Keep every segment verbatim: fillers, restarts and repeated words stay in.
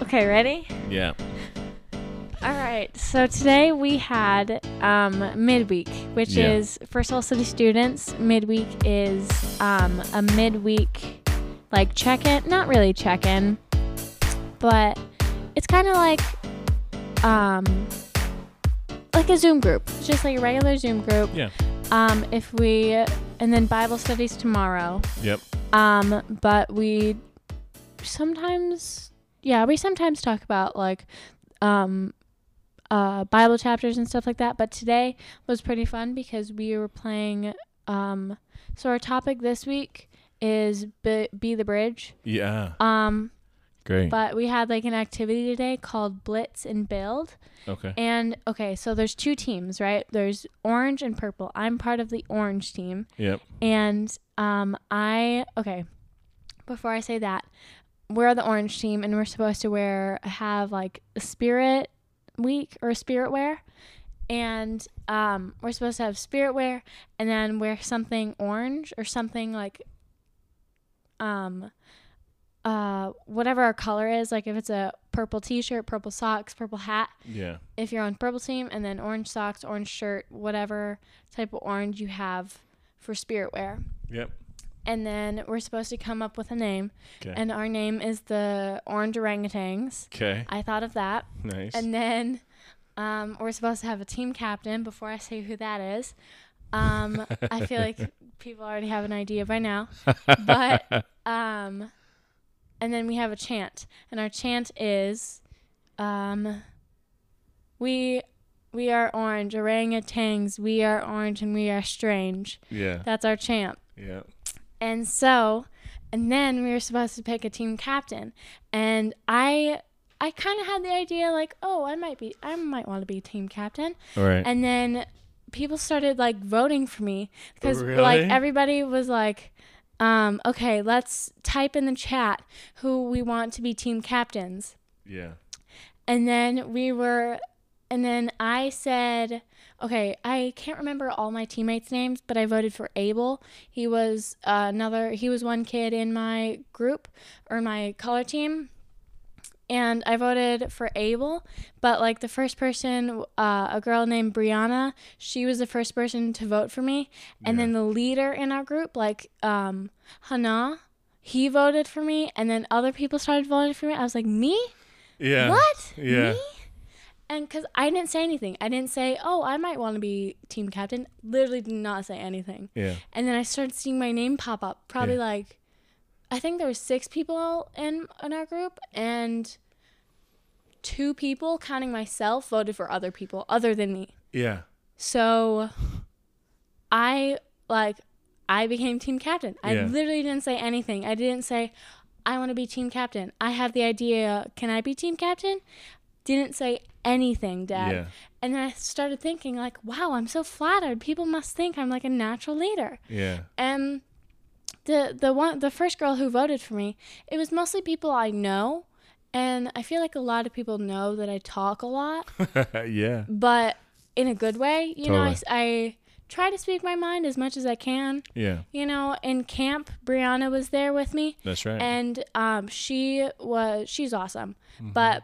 Okay, ready? Yeah. All right. So today we had um, midweek, which Yeah. is for Soul City students. Midweek is um, a midweek like check-in. Not really check-in, but it's kind of like um, like a Zoom group. It's just like a regular Zoom group. Yeah. Um, if we and then Bible studies tomorrow. Yep. Um, but we sometimes, yeah, we sometimes talk about like, um, uh, Bible chapters and stuff like that. But today was pretty fun because we were playing. Um, so our topic this week is be, be the bridge. Yeah. Um, Great. but we had like an activity today called Blitz and Build. Okay. And okay, so there's two teams, right? There's orange and purple. I'm part of the orange team. Yep. And um, I, okay, before I say that, we're the orange team and we're supposed to wear, have like a spirit week or spirit wear. And um, we're supposed to have spirit wear and then wear something orange or something like, um, uh, whatever our color is. Like if it's a purple t-shirt, purple socks, purple hat. Yeah. If you're on purple team, and then orange socks, orange shirt, whatever type of orange you have for spirit wear. Yep. And then we're supposed to come up with a name. Okay. And our name is the Orange Orangutans. Okay. I thought of that. Nice. And then um, we're supposed to have a team captain. Before I say who that is, um, I feel like people already have an idea by now. But um, and then we have a chant. And our chant is um, we we are orange, orangutans, we are orange and we are strange. Yeah. That's our chant. Yeah. And so, and then we were supposed to pick a team captain. And I I kind of had the idea like, oh, I might be, I might want to be team captain. All right. And then people started like voting for me because Really? like everybody was like, um, okay, let's type in the chat who we want to be team captains. Yeah. And then we were, and then I said, okay, I can't remember all my teammates' names, but I voted for Abel. He was uh, another, he was one kid in my group or my color team. And I voted for Abel, but like the first person, uh, a girl named Brianna, she was the first person to vote for me. And Yeah. then the leader in our group, like um, Hannah, he voted for me. And then other people started voting for me. I was like, me? Yeah. What? Yeah. Me? And because I didn't say anything. I didn't say, oh, I might want to be team captain. Literally did not say anything. Yeah. And then I started seeing my name pop up. Probably Yeah. like, I think there were six people in, in our group. And two people, counting myself, voted for other people other than me. Yeah. So I, like, I became team captain. I Yeah. literally didn't say anything. I didn't say, I want to be team captain. I have the idea, can I be team captain? Didn't say anything, Dad. Yeah. And then I started thinking, like, wow, I'm so flattered. People must think I'm like a natural leader. Yeah. And the the one the first girl who voted for me, it was mostly people I know. And I feel like a lot of people know that I talk a lot, Yeah. but in a good way. You know, I, Totally. I try to speak my mind as much as I can. Yeah. You know, in camp, Brianna was there with me. That's right. And um, she was, she's awesome. Mhm. But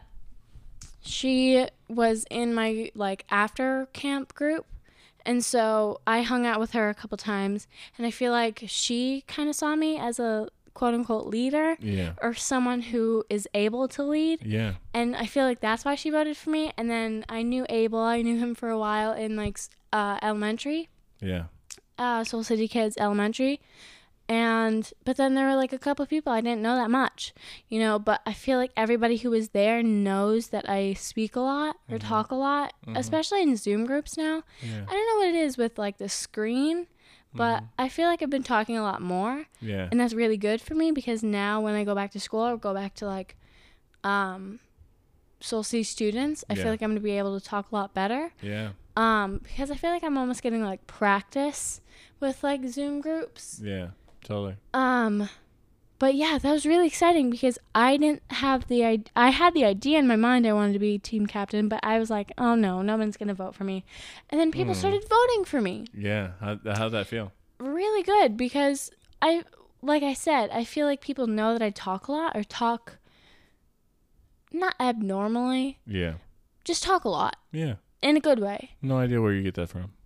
she was in my, like, after camp group. And so I hung out with her a couple times. And I feel like she kind of saw me as a quote-unquote leader Yeah. or someone who is able to lead. Yeah. And I feel like that's why she voted for me. And then I knew Abel. I knew him for a while in, like, s- uh, elementary. Yeah. Uh, Soul City Kids Elementary. And, but then there were like a couple of people I didn't know that much, you know, but I feel like everybody who was there knows that I speak a lot or Mhm. talk a lot, Mhm. especially in Zoom groups now. Yeah. I don't know what it is with like the screen, but Mhm. I feel like I've been talking a lot more, Yeah. and that's really good for me because now when I go back to school or go back to like, um, Soul City students, I Yeah. feel like I'm going to be able to talk a lot better. Yeah. Um, because I feel like I'm almost getting like practice with like Zoom groups. Yeah. Totally. Um, but yeah, that was really exciting because I didn't have the I I had the idea in my mind I wanted to be team captain, but I was like, oh no, no one's gonna vote for me, and then people Hmm. started voting for me. Yeah. How how'd that feel? Really good because I, like I said, I feel like people know that I talk a lot or talk not abnormally, Yeah. just talk a lot Yeah. in a good way. No idea where you get that from.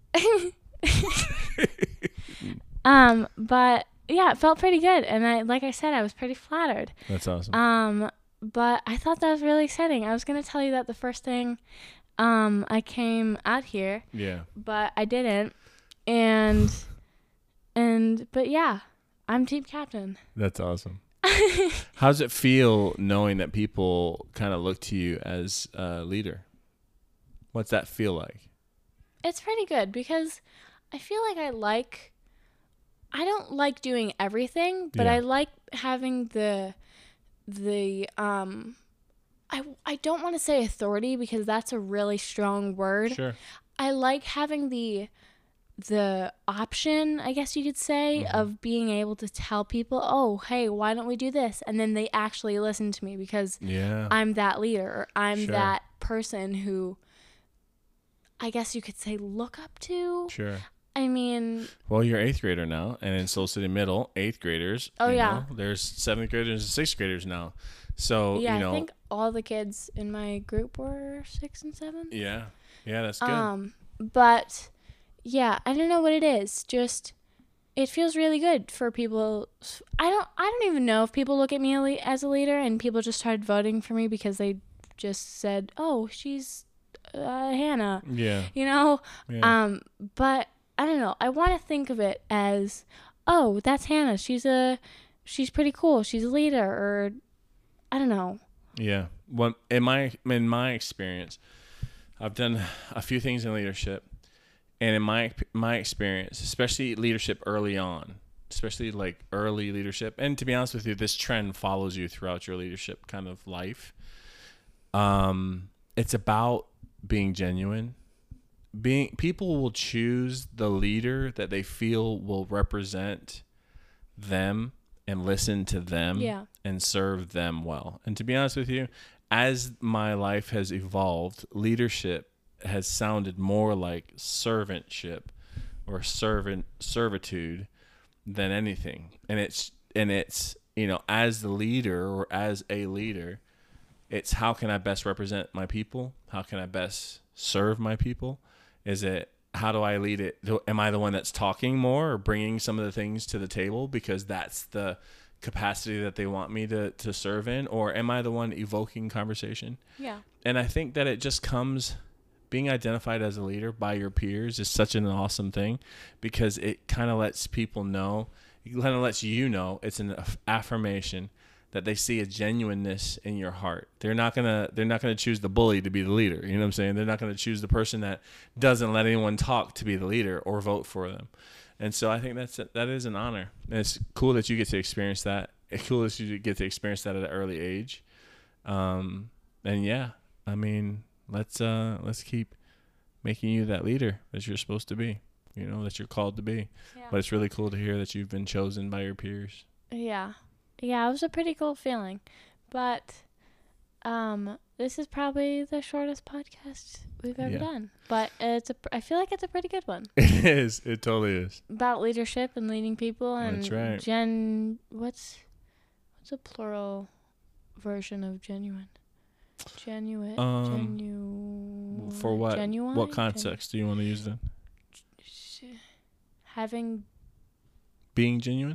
um, but yeah, it felt pretty good. And I, like I said, I was pretty flattered. That's awesome. Um, but I thought that was really exciting. I was going to tell you that the first thing, um, I came out here, Yeah. but I didn't. And, and, but yeah, I'm team captain. That's awesome. How does it feel knowing that people kind of look to you as a leader? What's that feel like? It's pretty good because I feel like I like, I don't like doing everything, but Yeah. I like having the, the, um, I, I don't want to say authority because that's a really strong word. Sure. I like having the, the option, I guess you could say, Mhm. of being able to tell people, oh, hey, why don't we do this? And then they actually listen to me because Yeah. I'm that leader, or I'm Sure. that person who I guess you could say look up to. Sure. I mean, Well, you're eighth grader now, and in Soul City Middle, eighth graders. Oh, you yeah. know, there's seventh graders and sixth graders now. So, yeah, you know. I think all the kids in my group were six and seven. Yeah. Yeah, that's good. Um, but yeah, I don't know what it is. Just it feels really good for people. I don't. I don't even know if people look at me a le- as a leader, and people just started voting for me because they just said, "Oh, she's uh, Hannah," yeah. you know. Yeah. Um, but I don't know. I want to think of it as, "Oh, that's Hannah. She's a, she's pretty cool. She's a leader," or I don't know. Yeah. Well, in my in my experience, I've done a few things in leadership, and in my my experience, especially leadership early on, especially like early leadership, and to be honest with you, this trend follows you throughout your leadership kind of life. Um, it's about being genuine. Being people will choose the leader that they feel will represent them and listen to them Yeah. and serve them well. And to be honest with you, as my life has evolved, leadership has sounded more like servantship or servant servitude than anything. And it's and it's, you know, as the leader or as a leader, it's how can I best represent my people? How can I best serve my people? Is it how do I lead it? Do- Am I the one that's talking more or bringing some of the things to the table because that's the capacity that they want me to, to serve in? Or am I the one evoking conversation? Yeah. And I think that it just comes, being identified as a leader by your peers is such an awesome thing because it kind of lets people know, it kind of lets you know it's an aff- affirmation that they see a genuineness in your heart. They're not gonna they're not gonna choose the bully to be the leader. You know what I'm saying? They're not gonna choose the person that doesn't let anyone talk to be the leader or vote for them. And so I think that's that is an honor. And it's cool that you get to experience that. It's cool that you get to experience that at an early age. Um, and yeah, I mean, let's uh let's keep making you that leader that you're supposed to be. You know, that you're called to be. Yeah. But it's really cool to hear that you've been chosen by your peers. Yeah. Yeah, it was a pretty cool feeling. But um this is probably the shortest podcast we've ever Yeah. done. But it's a I feel like it's a pretty good one. It is. It totally is. About leadership and leading people and That's right. gen what's what's a plural version of genuine? Genuine Um, genu For what? genuine? What Gen- context do you want to use then? having Being genuine?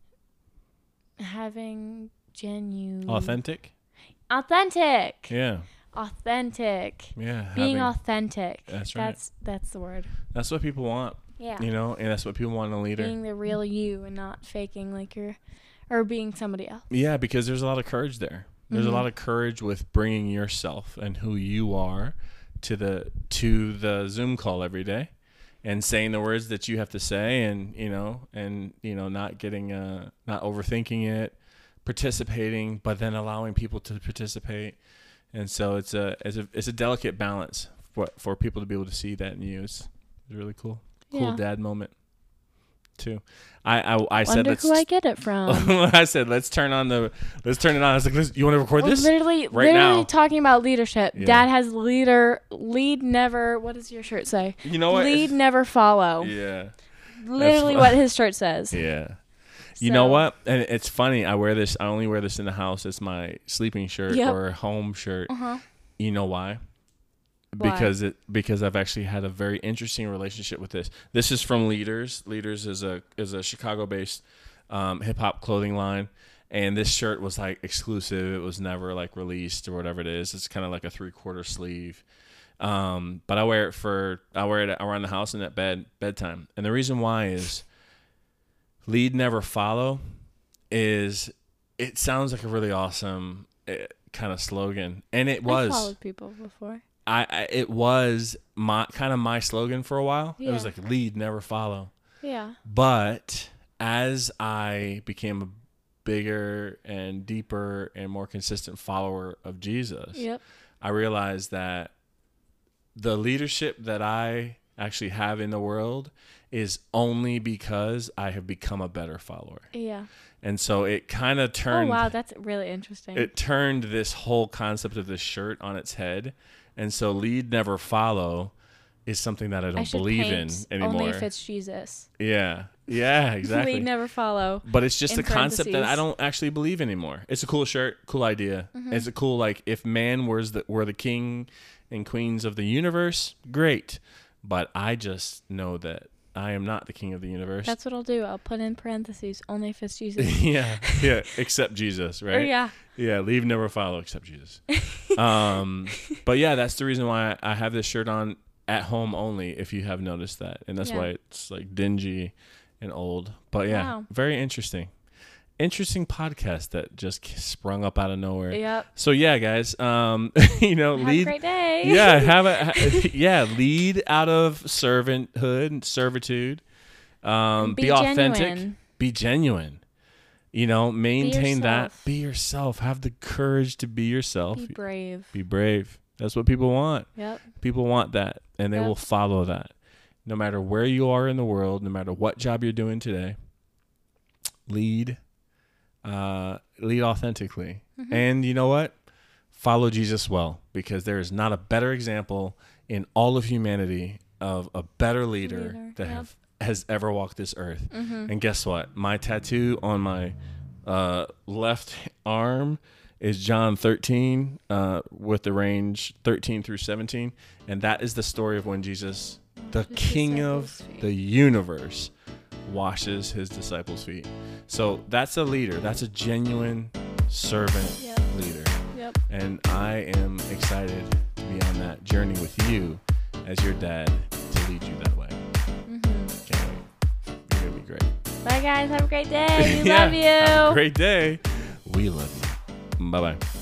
having genuine Authentic? authentic Yeah. authentic Yeah. being having- authentic. That's right. That's that's the word. That's what people want, Yeah. you know, and that's what people want in a leader. Being the real you and not faking like you're or being somebody else. Yeah, because there's a lot of courage there. There's Mhm. a lot of courage with bringing yourself and who you are to the to the Zoom call every day and saying the words that you have to say and, you know, and, you know, not getting uh not overthinking it, participating, but then allowing people to participate. And so it's a it's a it's a delicate balance for for people to be able to see that in you. It's, it's really cool. Cool Yeah. dad moment too. I I, I said Wonder let's who I get it from. I said let's turn on the let's turn it on. I was like, Let's, you want to record We're this? literally, right literally now? talking about leadership. Yeah. Dad has leader, lead never. What does your shirt say? You know what? Lead never follow. Yeah. Literally fu- what his shirt says. Yeah. You know So- what? And it's funny. I wear this. I only wear this in the house. It's my sleeping shirt Yep. or home shirt. Uh-huh. You know why? Why? Because it because I've actually had a very interesting relationship with this. This is from Leaders. Leaders is a is a Chicago-based um, hip hop clothing line, and this shirt was like exclusive. It was never like released or whatever it is. It's kind of like a three quarter sleeve. Um, but I wear it for I wear it around the house and at bed bedtime. And the reason why is lead never follow is it sounds like a really awesome uh, kind of slogan, and it I was. followed people before. I, I it was my kind of my slogan for a while. It was Yeah. like lead, never follow. Yeah. But as I became a bigger and deeper and more consistent follower of Jesus, Yep. I realized that the leadership that I actually have in the world is only because I have become a better follower. Yeah. And so it kind of Oh turned wow, that's really interesting. it turned this whole concept of this shirt on its head. And so lead, never follow is something that I don't I should believe in paint anymore. Only if it's Jesus. yeah. Yeah, exactly. Lead, never follow. But it's just in a concept that I parentheses. don't actually believe anymore. It's a cool shirt, cool idea. Mm-hmm. It's a cool, like, if man was the, were the king and queens of the universe, great. But I just know that I am not the king of the universe. That's what I'll do. I'll put in parentheses. Only if it's Jesus. yeah, yeah, except Jesus, Or right? yeah. Yeah, leave, never follow, except Jesus. um, but yeah, that's the reason why I have this shirt on at home only, if you have noticed that. And that's Yeah. why it's like dingy and old. But yeah, Wow. very interesting. Interesting podcast that just sprung up out of nowhere. Yep. So yeah, guys, um, you know, Have lead. a great day. yeah, have a ha- yeah, lead out of servanthood and servitude. Um, Be be, authentic. genuine. Be genuine. You know, maintain that. yourself. Be yourself. Have the courage to be yourself. Be brave. Be brave. That's what people want. Yep. People want that, and they Yep. will follow that. No matter where you are in the world, no matter what job you're doing today, lead, uh, lead authentically. Mm-hmm. And you know what? Follow Jesus well, because there is not a better example in all of humanity of a better leader, Leader, that yep. have, has ever walked this earth. Mm-hmm. And guess what? My tattoo on my uh, left arm is John thirteen uh, with the range thirteen through seventeen. And that is the story of when Jesus, the His King of disciples' feet. the universe, washes his disciples' feet. So that's a leader. That's a genuine servant Yep. leader. Yep. And I am excited to be on that journey with you as your dad to lead you that way. Mm-hmm. Can't wait. You're going to be great. Bye guys. Have a great day. We Yeah, love you. have a great day. We love you. Bye-bye.